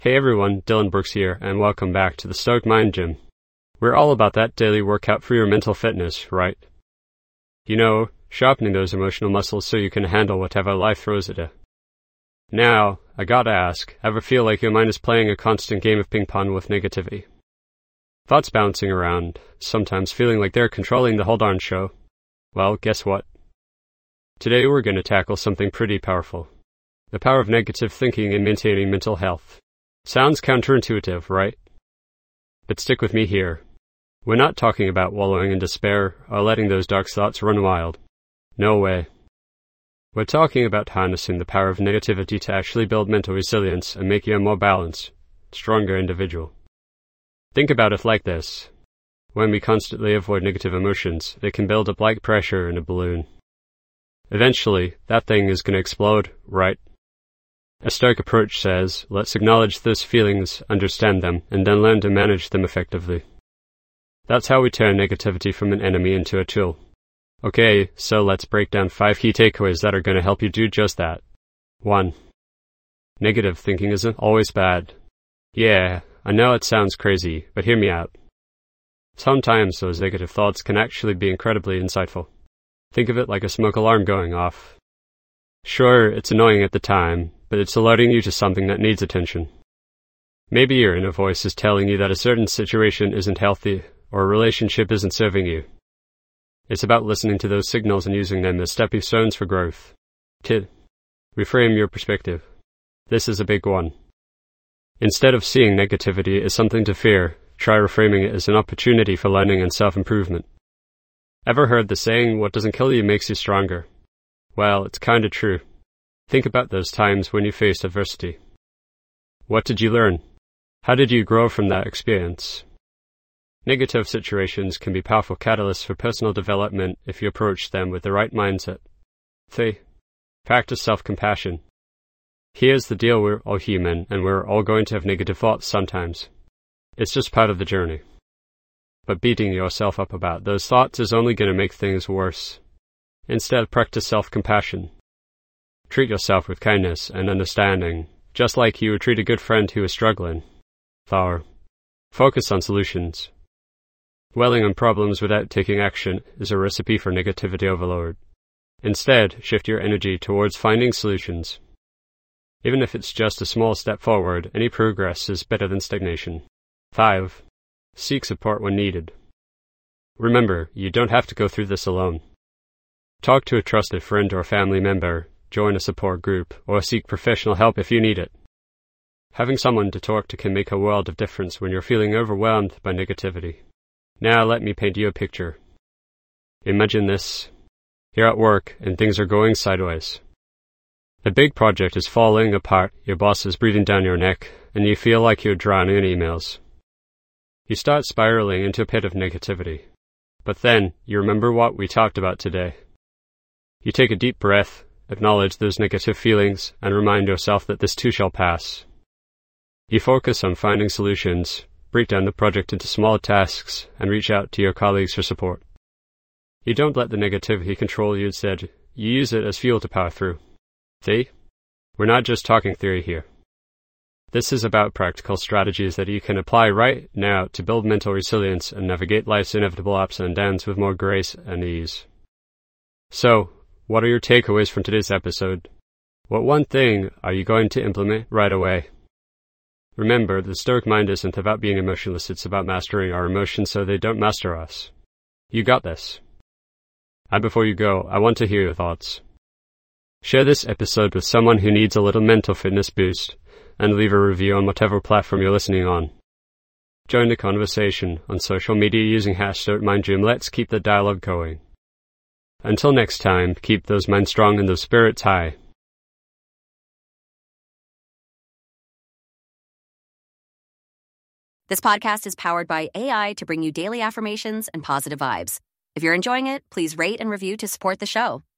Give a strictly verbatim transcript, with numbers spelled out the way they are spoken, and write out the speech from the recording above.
Hey everyone, Dylan Brooks here, and welcome back to the Stoic Mind Gym. We're all about that daily workout for your mental fitness, right? You know, sharpening those emotional muscles so you can handle whatever life throws at you. Now, I gotta ask, ever feel like your mind is playing a constant game of ping pong with negativity? Thoughts bouncing around, sometimes feeling like they're controlling the whole darn show. Well, guess what? Today we're gonna tackle something pretty powerful. The power of negative thinking in maintaining mental health. Sounds counterintuitive, right? But stick with me here. We're not talking about wallowing in despair or letting those dark thoughts run wild. No way. We're talking about harnessing the power of negativity to actually build mental resilience and make you a more balanced, stronger individual. Think about it like this. When we constantly avoid negative emotions, they can build up like pressure in a balloon. Eventually, that thing is going to explode, right? A Stoic approach says, let's acknowledge those feelings, understand them, and then learn to manage them effectively. That's how we turn negativity from an enemy into a tool. Okay, so let's break down five key takeaways that are going to help you do just that. one. Negative thinking isn't always bad. Yeah, I know it sounds crazy, but hear me out. Sometimes those negative thoughts can actually be incredibly insightful. Think of it like a smoke alarm going off. Sure, it's annoying at the time, but it's alerting you to something that needs attention. Maybe your inner voice is telling you that a certain situation isn't healthy, or a relationship isn't serving you. It's about listening to those signals and using them as stepping stones for growth. two. Reframe your perspective. This is a big one. Instead of seeing negativity as something to fear, try reframing it as an opportunity for learning and self-improvement. Ever heard the saying, what doesn't kill you makes you stronger? Well, it's kinda true. Think about those times when you faced adversity. What did you learn? How did you grow from that experience? Negative situations can be powerful catalysts for personal development if you approach them with the right mindset. three. Practice self-compassion. Here's the deal, we're all human, and we're all going to have negative thoughts sometimes. It's just part of the journey. But beating yourself up about those thoughts is only going to make things worse. Instead, practice self-compassion. Treat yourself with kindness and understanding, just like you would treat a good friend who is struggling. four. Focus on solutions. Dwelling on problems without taking action is a recipe for negativity overload. Instead, shift your energy towards finding solutions. Even if it's just a small step forward, any progress is better than stagnation. five. Seek support when needed. Remember, you don't have to go through this alone. Talk to a trusted friend or family member, join a support group, or seek professional help if you need it. Having someone to talk to can make a world of difference when you're feeling overwhelmed by negativity. Now let me paint you a picture. Imagine this. You're at work and things are going sideways. A big project is falling apart, your boss is breathing down your neck, and you feel like you're drowning in emails. You start spiraling into a pit of negativity. But then, you remember what we talked about today. You take a deep breath, acknowledge those negative feelings, and remind yourself that this too shall pass. You focus on finding solutions, break down the project into small tasks, and reach out to your colleagues for support. You don't let the negativity control you, instead, you use it as fuel to power through. See? We're not just talking theory here. This is about practical strategies that you can apply right now to build mental resilience and navigate life's inevitable ups and downs with more grace and ease. So, what are your takeaways from today's episode? What one thing are you going to implement right away? Remember, the Stoic mind isn't about being emotionless, it's about mastering our emotions so they don't master us. You got this. And before you go, I want to hear your thoughts. Share this episode with someone who needs a little mental fitness boost, and leave a review on whatever platform you're listening on. Join the conversation on social media using hashtag MindGym. Let's keep the dialogue going. Until next time, keep those minds strong and those spirits high. This podcast is powered by A I to bring you daily affirmations and positive vibes. If you're enjoying it, please rate and review to support the show.